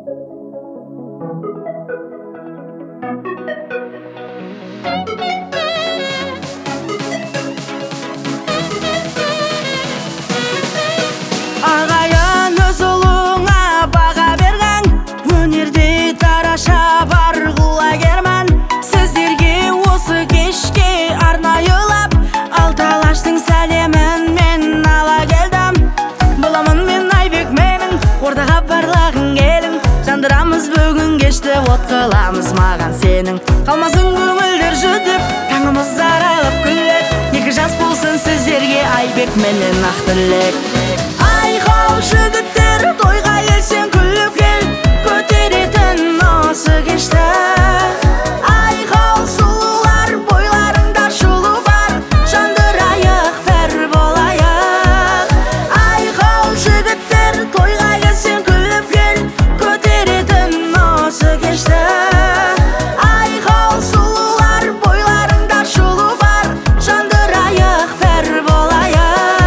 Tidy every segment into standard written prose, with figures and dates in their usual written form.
Ағайын өз ұлыңа баға берген, өнерде тараша бар құлагерман. Сіздерге осы кешке арнайылап Алталаштың сәлемін мен ала келдім. Боламын мен Айбек, менің ордаға барлағың келің. Жандырамыз бүгін кешті, от қыламыз маған сенің. Қалмасын көңілдер жүдіп, таңымыз аралап күлет. Екі жас болсын сіздерге Айбек менен ақ тілек. Айқау жігіттер, тойға келсең күліп кел, көтеретін осы кешті. Айқау сұлулар, бойларыңда шулы бар, жандырайық, бір болайық. Айқау жігіттер, тойға келсең күліп кел, көтеретін осы кешті. Айқау сұлулар, бойларыңда шулы бар, жандырайық, бір болайық.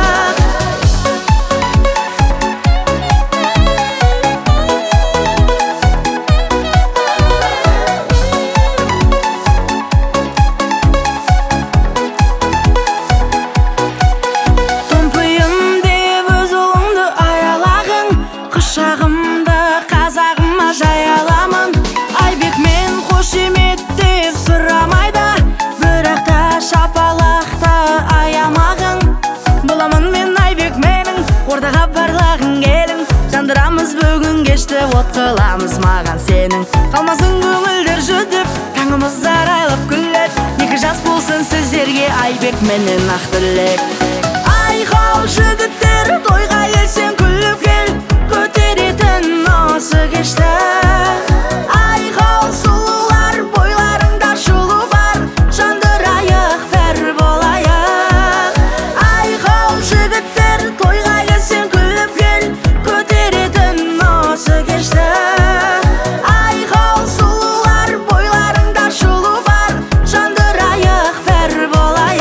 Құшағымды қазағыма жаяламын. Айбек мен қошемет деп сұрамайды, бірақ та шапалақты аямағың. Боламын мен Айбек, менің ордаға барлағың келің. Жандырамыз бүгін кешті, от қыламыз маған сенің. Қалмасын көңілдер жүдіп, таңымыз арайлап күлет. Екі жас болсын сіздерге Айбек менен ақ тілек. Айқау жігіттер, тойға келсең күліп кел, көтеретін осы кешті. Айқау сұлулар, бойларыңда шулы бар, жандырайық, бір болайық. Айқау жігіттер, тойға келсең күліп кел, көтеретін осы кешті. Айқау сұлулар, бойларыңда шулы бар, жандырайық, бір болайық.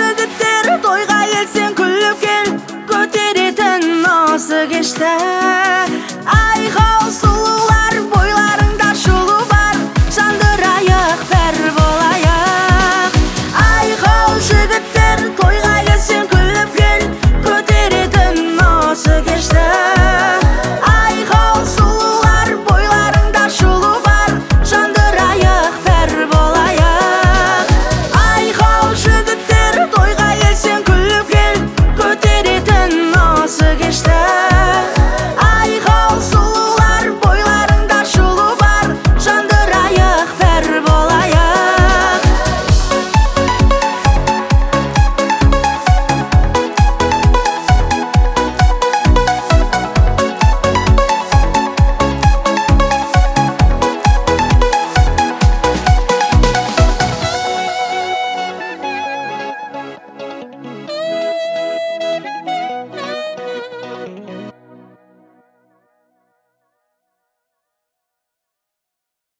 Тойға келсең күліп кел, көтеретін осы кешті.